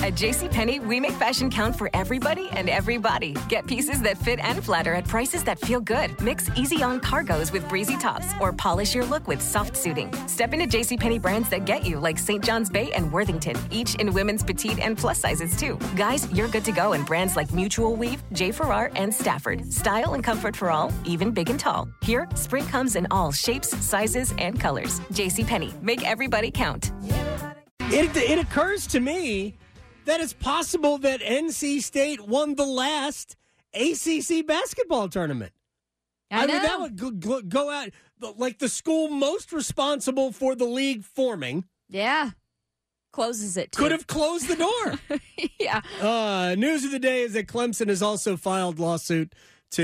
At JCPenney, we make fashion count for everybody and everybody. Get pieces that fit and flatter at prices that feel good. Mix easy-on cargos with breezy tops or polish your look with soft suiting. Step into JCPenney brands that get you, like St. John's Bay and Worthington, each in women's petite and plus sizes, too. Guys, you're good to go in brands like Mutual Weave, J. Farrar, and Stafford. Style and comfort for all, even big and tall. Here, spring comes in all shapes, sizes, and colors. JCPenney, make everybody count. It occurs to me that it's possible that NC State won the last ACC basketball tournament. I mean, that would go out like the school most responsible for the league forming. Yeah. Closes it, too. Could have closed the door. Yeah. News of the day is that Clemson has also filed a lawsuit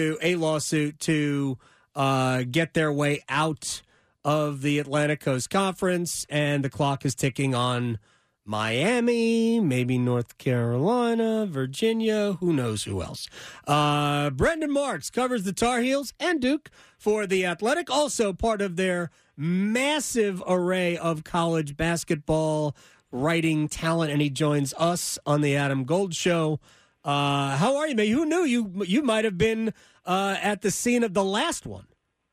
to get their way out of the Atlantic Coast Conference, and the clock is ticking on Miami, maybe North Carolina, Virginia, who knows who else. Brendan Marks covers the Tar Heels and Duke for The Athletic, also part of their massive array of college basketball writing talent, and he joins us on the Adam Gold Show. How are you, man? Who knew you might have been at the scene of the last one?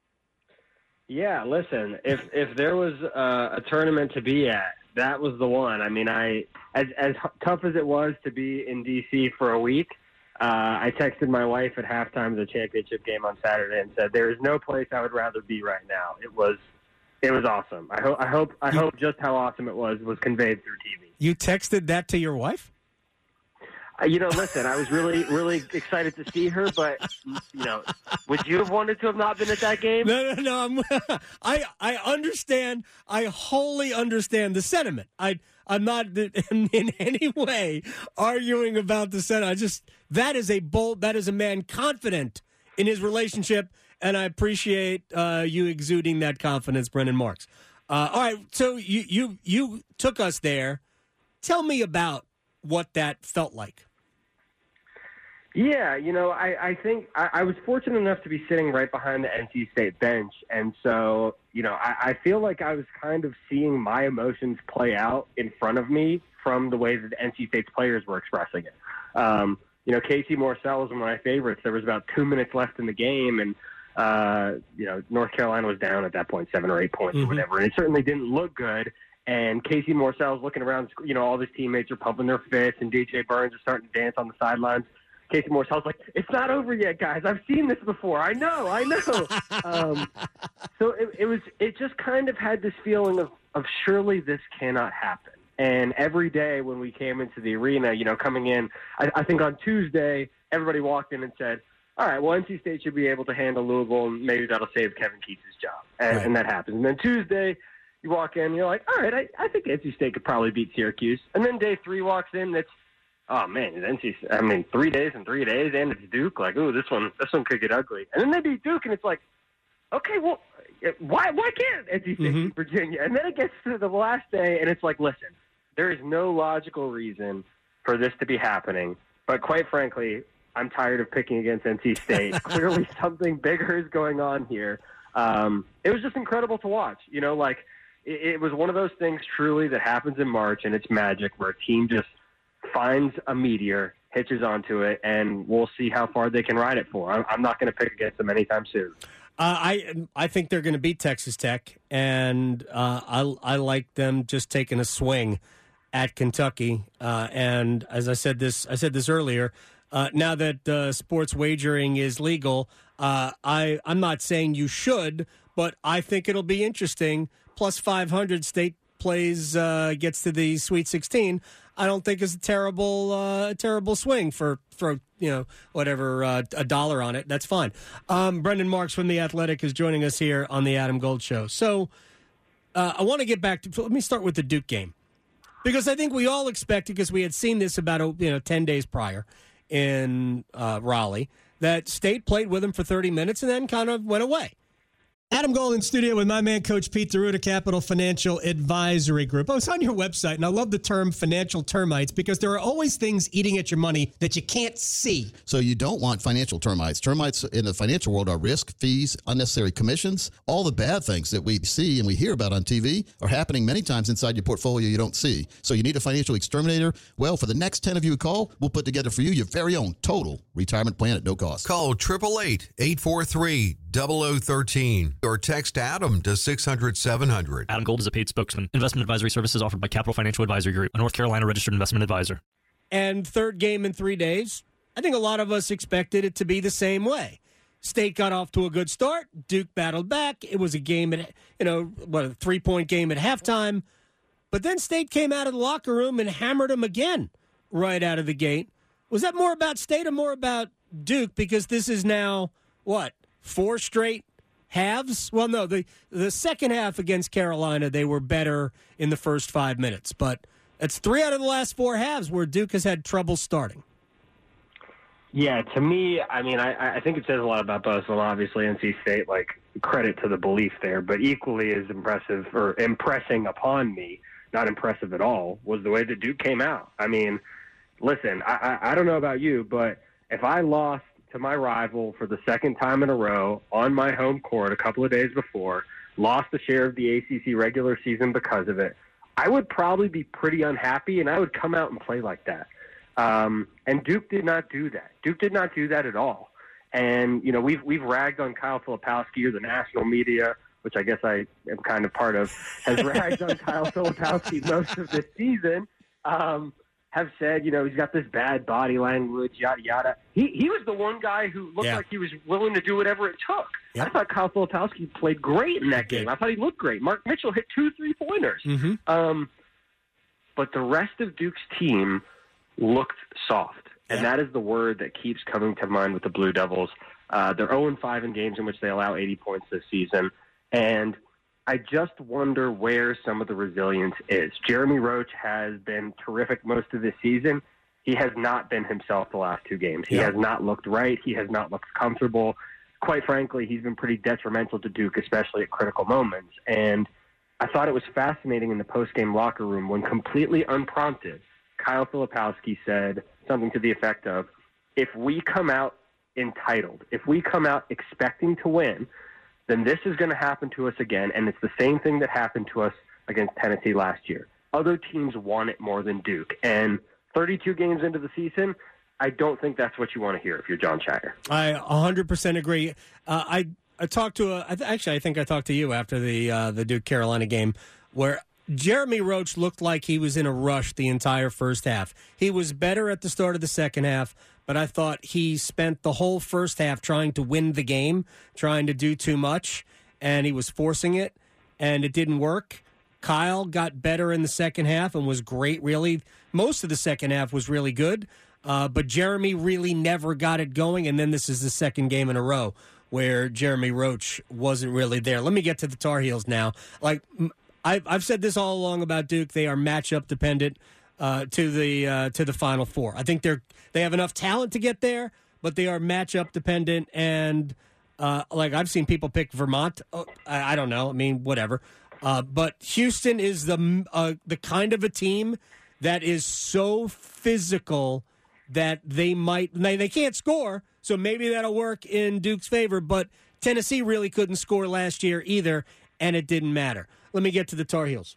Yeah, listen, if there was a tournament to be at, that was the one. I mean, as tough as it was to be in D.C. for a week, I texted my wife at halftime of the championship game on Saturday and said, "There is no place I would rather be right now." It was awesome. I hope just how awesome it was conveyed through TV. You texted that to your wife? Listen, I was really, really excited to see her, but, would you have wanted to have not been at that game? No. I understand. I wholly understand the sentiment. I'm not in any way arguing about the sentiment. That is a man confident in his relationship, and I appreciate you exuding that confidence, Brendan Marks. All right, so you took us there. Tell me about what that felt like. Yeah, I think I was fortunate enough to be sitting right behind the NC State bench, and so, I feel like I was kind of seeing my emotions play out in front of me from the way that the NC State's players were expressing it. Casey Morsell was one of my favorites. There was about 2 minutes left in the game, and, North Carolina was down at that point, 7 or 8 points or whatever, and it certainly didn't look good. And Casey Morsell's looking around, all of his teammates are pumping their fists, and DJ Burns is starting to dance on the sidelines. Casey Morsell's like, "It's not over yet, guys. I've seen this before. I know." So it just kind of had this feeling of surely this cannot happen. And every day when we came into the arena, coming in, I think on Tuesday, everybody walked in and said, "All right, well, NC State should be able to handle Louisville, and maybe that'll save Kevin Keats' job." And that happens. And then Tuesday, you walk in, you're like, "All right, I think NC State could probably beat Syracuse." And then day 3 walks in, it's, "Oh man, it's 3 days and 3 days, and it's Duke. Like, ooh, this one could get ugly." And then they beat Duke, and it's like, okay, well, why can't NC State beat Virginia? And then it gets to the last day, and it's like, listen, there is no logical reason for this to be happening. But quite frankly, I'm tired of picking against NC State. Clearly, something bigger is going on here. It was just incredible to watch. It was one of those things truly that happens in March, and it's magic, where a team just finds a meteor, hitches onto it, and we'll see how far they can ride it for. I'm not going to pick against them anytime soon. I think they're going to beat Texas Tech, and I like them just taking a swing at Kentucky. And as I said this earlier. Now that sports wagering is legal, I'm not saying you should, but I think it'll be interesting. Plus 500, State gets to the Sweet 16. I don't think is a terrible swing for whatever $1 on it. That's fine. Brendan Marks from The Athletic is joining us here on the Adam Gold Show. So I want to get back to. Let me start with the Duke game, because I think we all expected, because we had seen this about 10 days prior in Raleigh, that State played with them for 30 minutes and then kind of went away. Adam Gold in studio with my man, Coach Pete DeRuta, Capital Financial Advisory Group. I was on your website, and I love the term financial termites because there are always things eating at your money that you can't see. So you don't want financial termites. Termites in the financial world are risk, fees, unnecessary commissions. All the bad things that we see and we hear about on TV are happening many times inside your portfolio you don't see. So you need a financial exterminator? Well, for the next 10 of you who call, we'll put together for you your very own total retirement plan at no cost. Call 888-843-0013 or text Adam to 600-700. Adam Gold is a paid spokesman. Investment advisory services offered by Capital Financial Advisory Group, a North Carolina registered investment advisor. And third game in 3 days, I think a lot of us expected it to be the same way. State got off to a good start. Duke battled back. It was a game at, a 3-point game at halftime. But then State came out of the locker room and hammered them again right out of the gate. Was that more about State or more about Duke? Because this is now, 4 straight halves? Well, no, the second half against Carolina, they were better in the first 5 minutes. But it's 3 out of the last 4 halves where Duke has had trouble starting. Yeah, to me, I think it says a lot about both of them. Obviously, NC State, credit to the belief there, but equally as impressive or impressing upon me, not impressive at all, was the way that Duke came out. Listen, I don't know about you, but if I lost to my rival for the second time in a row on my home court a couple of days before, lost a share of the ACC regular season because of it, I would probably be pretty unhappy, and I would come out and play like that. And Duke did not do that. Duke did not do that at all. And, we've ragged on Kyle Filipowski, or the national media, which I guess I am kind of part of, has ragged on Kyle Filipowski most of this season. Have said, he's got this bad body language, yada, yada. He was the one guy who looked like he was willing to do whatever it took. Yep. I thought Kyle Filipowski played great in that game. I thought he looked great. Mark Mitchell hit 2 3-pointers. Mm-hmm. But the rest of Duke's team looked soft, and that is the word that keeps coming to mind with the Blue Devils. They're 0-5 in games in which they allow 80 points this season, and I just wonder where some of the resilience is. Jeremy Roach has been terrific most of this season. He has not been himself the last 2 games. He has not looked right. He has not looked comfortable. Quite frankly, he's been pretty detrimental to Duke, especially at critical moments. And I thought it was fascinating in the post-game locker room when, completely unprompted, Kyle Filipowski said something to the effect of, if we come out entitled, if we come out expecting to win, then this is going to happen to us again, and it's the same thing that happened to us against Tennessee last year. Other teams want it more than Duke, and 32 games into the season, I don't think that's what you want to hear if you're John Shire. I 100% agree. I talked to I think I talked to you after the Duke-Carolina game, where Jeremy Roach looked like he was in a rush the entire first half. He was better at the start of the second half, but I thought he spent the whole first half trying to win the game, trying to do too much, and he was forcing it, and it didn't work. Kyle got better in the second half and was great, really. Most of the second half was really good, but Jeremy really never got it going, and then this is the second game in a row where Jeremy Roach wasn't really there. Let me get to the Tar Heels now. I've said this all along about Duke. They are matchup dependent to the Final Four. I think they have enough talent to get there, but they are matchup dependent. And I've seen people pick Vermont. I don't know. Whatever. But Houston is the kind of a team that is so physical that they can't score. So maybe that'll work in Duke's favor. But Tennessee really couldn't score last year either, and it didn't matter. Let me get to the Tar Heels.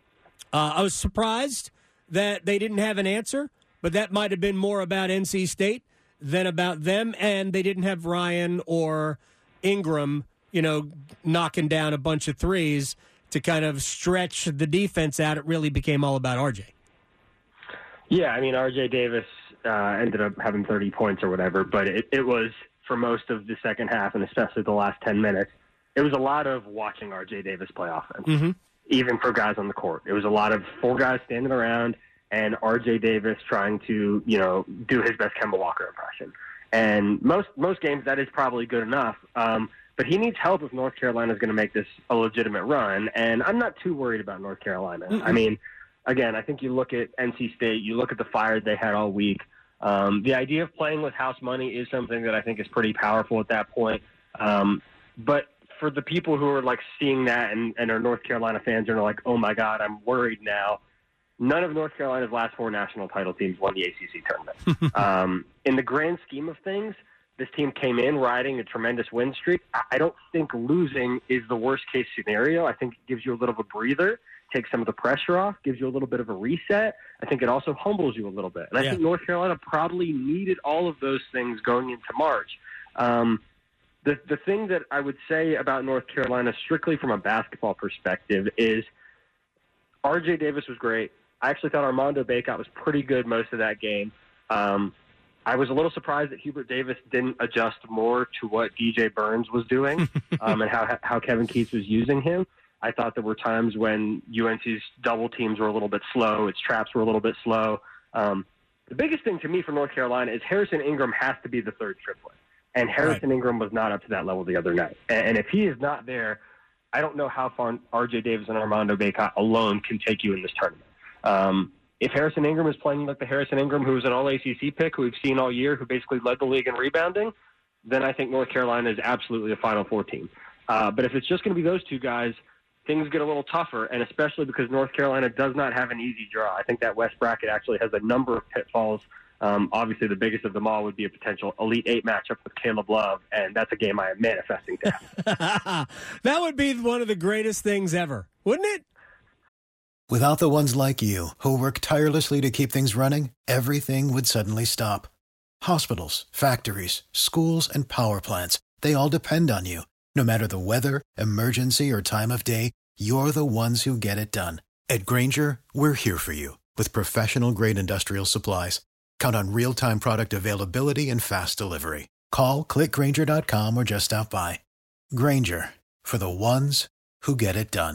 I was surprised that they didn't have an answer, but that might have been more about NC State than about them, and they didn't have Ryan or Ingram, knocking down a bunch of threes to kind of stretch the defense out. It really became all about RJ. Yeah, RJ Davis ended up having 30 points or whatever, but it was, for most of the second half, and especially the last 10 minutes, it was a lot of watching RJ Davis play offense, even for guys on the court. It was a lot of 4 guys standing around and RJ Davis trying to, do his best Kemba Walker impression. And most games that is probably good enough. But he needs help if North Carolina is going to make this a legitimate run. And I'm not too worried about North Carolina. Again, I think you look at NC State, you look at the fire they had all week. The idea of playing with house money is something that I think is pretty powerful at that point. But for the people who are like seeing that and are North Carolina fans and are like, oh my God, I'm worried now. None of North Carolina's last 4 national title teams won the ACC tournament. In the grand scheme of things, this team came in riding a tremendous win streak. I don't think losing is the worst case scenario. I think it gives you a little of a breather, takes some of the pressure off, gives you a little bit of a reset. I think it also humbles you a little bit. And I think North Carolina probably needed all of those things going into March. The thing that I would say about North Carolina, strictly from a basketball perspective, is R.J. Davis was great. I actually thought Armando Bacot was pretty good most of that game. I was a little surprised that Hubert Davis didn't adjust more to what DJ Burns was doing and how Kevin Keatts was using him. I thought there were times when UNC's double teams were a little bit slow, its traps were a little bit slow. The biggest thing to me for North Carolina is Harrison Ingram has to be the third triplet. And Harrison Ingram was not up to that level the other night. And if he is not there, I don't know how far R.J. Davis and Armando Bacot alone can take you in this tournament. If Harrison Ingram is playing like the Harrison Ingram who was an all-ACC pick, who we've seen all year, who basically led the league in rebounding, then I think North Carolina is absolutely a Final Four team. But if it's just going to be those two guys, things get a little tougher, and especially because North Carolina does not have an easy draw. I think that West bracket actually has a number of pitfalls. Obviously, the biggest of them all would be a potential Elite Eight matchup with Caleb Love, and that's a game I am manifesting to have. That would be one of the greatest things ever, wouldn't it? Without the ones like you, who work tirelessly to keep things running, everything would suddenly stop. Hospitals, factories, schools, and power plants, they all depend on you. No matter the weather, emergency, or time of day, you're the ones who get it done. At Grainger, we're here for you with professional-grade industrial supplies. Count on real-time product availability and fast delivery. Call, clickgrainger.com, or just stop by. Grainger, for the ones who get it done.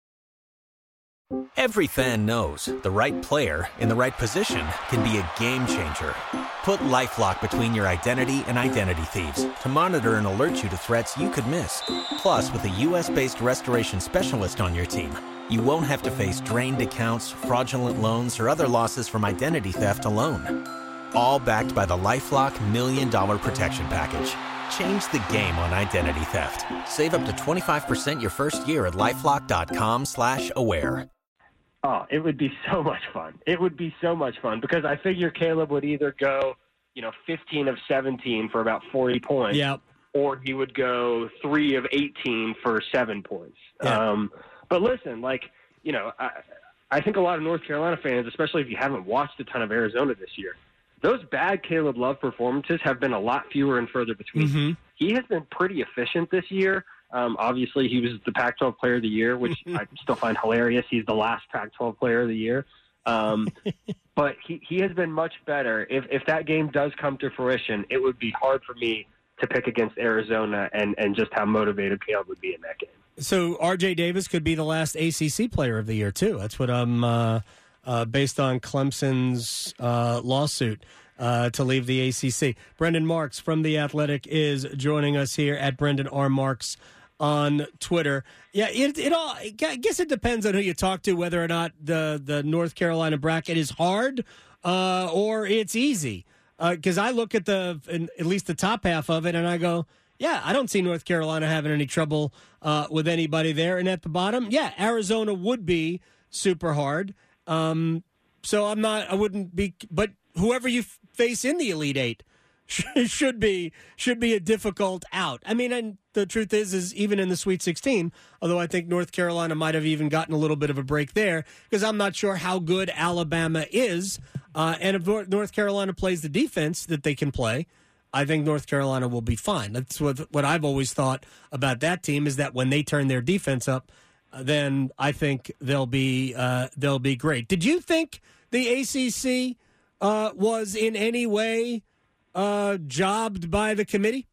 Every fan knows the right player in the right position can be a game changer. Put LifeLock between your identity and identity thieves to monitor and alert you to threats you could miss. Plus, with a U.S.-based restoration specialist on your team, you won't have to face drained accounts, fraudulent loans, or other losses from identity theft alone. All backed by the LifeLock $1 Million Protection Package. Change the game on identity theft. Save up to 25% your first year at LifeLock.com/aware. Oh, it would be so much fun. It would be so much fun because I figure Caleb would either go, 15 of 17 for about 40 points, or he would go 3 of 18 for 7 points. Yeah. But listen, I think a lot of North Carolina fans, especially if you haven't watched a ton of Arizona this year, those bad Caleb Love performances have been a lot fewer and further between. Mm-hmm. He has been pretty efficient this year. Obviously, he was the Pac-12 Player of the Year, which I still find hilarious. He's the last Pac-12 Player of the Year. But he has been much better. If that game does come to fruition, it would be hard for me to pick against Arizona and just how motivated Caleb would be in that game. So R.J. Davis could be the last ACC Player of the Year, too. That's what I'm based on Clemson's lawsuit to leave the ACC. Brendan Marks from The Athletic is joining us here at Brendan R. Marks on Twitter. Yeah, I guess it depends on who you talk to, whether or not the North Carolina bracket is hard or it's easy. Because I look at at least the top half of it, and I go, yeah, I don't see North Carolina having any trouble with anybody there. And at the bottom, yeah, Arizona would be super hard. So I wouldn't be, but whoever you face in the Elite Eight should be a difficult out. I mean, and the truth is even in the Sweet 16, although I think North Carolina might have even gotten a little bit of a break there, because I'm not sure how good Alabama is. And if North Carolina plays the defense that they can play, I think North Carolina will be fine. That's what I've always thought about that team, is that when they turn their defense up, then I think they'll be great. Did you think the ACC was in any way jobbed by the committee?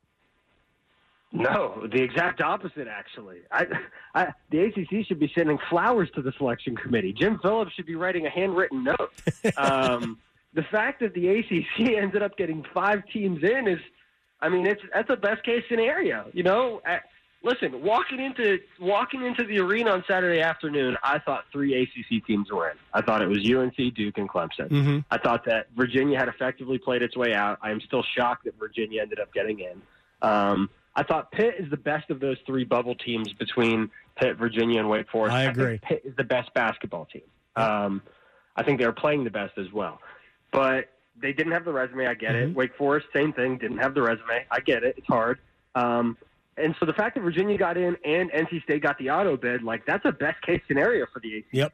No, the exact opposite, actually. The ACC should be sending flowers to the selection committee. Jim Phillips should be writing a handwritten note. The fact that the ACC ended up getting 5 teams in that's a best case scenario. Listen, walking into the arena on Saturday afternoon, I thought 3 ACC teams were in. I thought it was UNC, Duke, and Clemson. Mm-hmm. I thought that Virginia had effectively played its way out. I am still shocked that Virginia ended up getting in. I thought Pitt is the best of those three bubble teams between Pitt, Virginia, and Wake Forest. I agree. think Pitt is the best basketball team. I think they're playing the best as well. But they didn't have the resume. I get it. Wake Forest, same thing, didn't have the resume. I get it. It's hard. And so the fact that Virginia got in and NC State got the auto bid, like that's a best-case scenario for the ACC. Yep.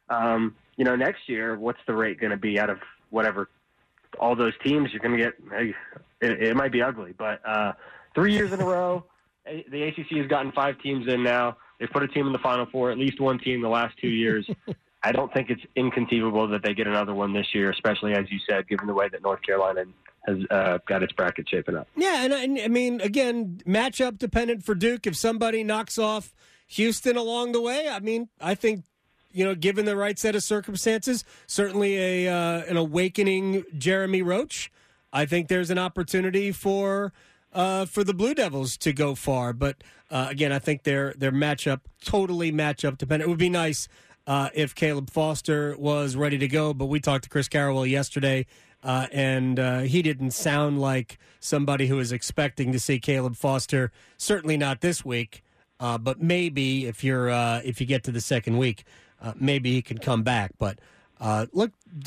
Next year, what's the rate going to be out of whatever all those teams you're going to get? It might be ugly, but 3 years in a row, the ACC has gotten 5 teams in now. They've put a team in the Final Four, at least one team the last 2 years. I don't think it's inconceivable that they get another one this year, especially, as you said, given the way that North Carolina has got its bracket shaping up. Yeah, and I mean, again, matchup dependent for Duke. If somebody knocks off Houston along the way, I mean, I think, given the right set of circumstances, certainly an awakening Jeremy Roach. I think there's an opportunity for the Blue Devils to go far. But, again, I think they're totally matchup dependent. It would be nice if Caleb Foster was ready to go, but we talked to Chris Carrawell yesterday, and he didn't sound like somebody who was expecting to see Caleb Foster. Certainly not this week, but maybe if you get to the second week, maybe he can come back. But look,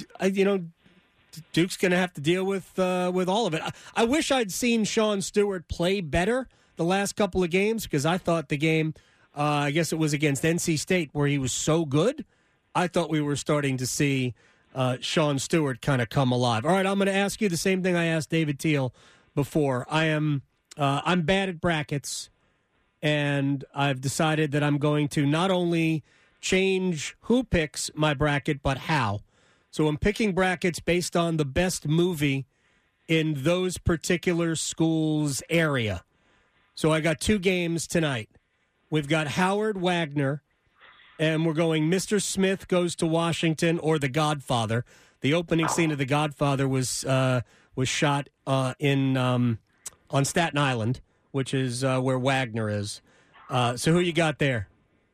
Duke's going to have to deal with all of it. I wish I'd seen Sean Stewart play better the last couple of games, because I thought the game, I guess it was against NC State, where he was so good. I thought we were starting to see Sean Stewart kind of come alive. All right, I'm going to ask you the same thing I asked David Teal before. I'm bad at brackets, and I've decided that I'm going to not only change who picks my bracket, but how. So I'm picking brackets based on the best movie in those particular schools' area. So I got 2 games tonight. We've got Howard Wagner, and we're going Mr. Smith Goes to Washington or The Godfather. The opening scene of The Godfather was shot on Staten Island, which is where Wagner is. So who you got there?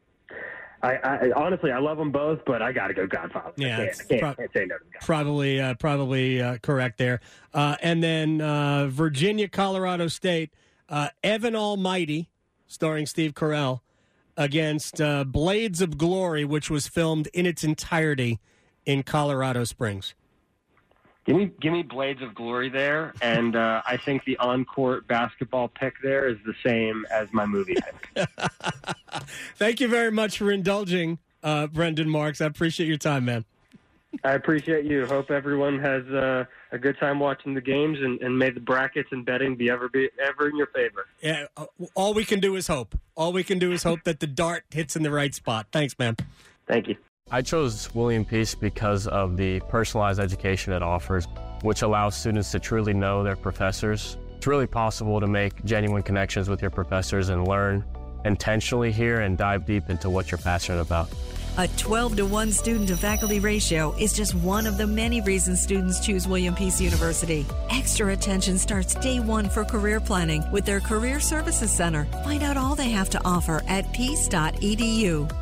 I honestly, I love them both, but I got to go Godfather. Yeah, I can't say no to Godfather. Probably correct there. And then Virginia, Colorado State, Evan Almighty, starring Steve Carell, against Blades of Glory, which was filmed in its entirety in Colorado Springs. Give me Blades of Glory there, and I think the on-court basketball pick there is the same as my movie pick. Thank you very much for indulging, Brendan Marks. I appreciate your time, man. I appreciate you. Hope everyone has a good time watching the games, and may the brackets and betting be ever in your favor. Yeah, all we can do is hope. All we can do is hope that the dart hits in the right spot. Thanks, man. Thank you. I chose William Peace because of the personalized education it offers, which allows students to truly know their professors. It's really possible to make genuine connections with your professors and learn intentionally here and dive deep into what you're passionate about. A 12-to-1 student-to-faculty ratio is just one of the many reasons students choose William Peace University. Extra attention starts day one for career planning with their Career Services Center. Find out all they have to offer at peace.edu.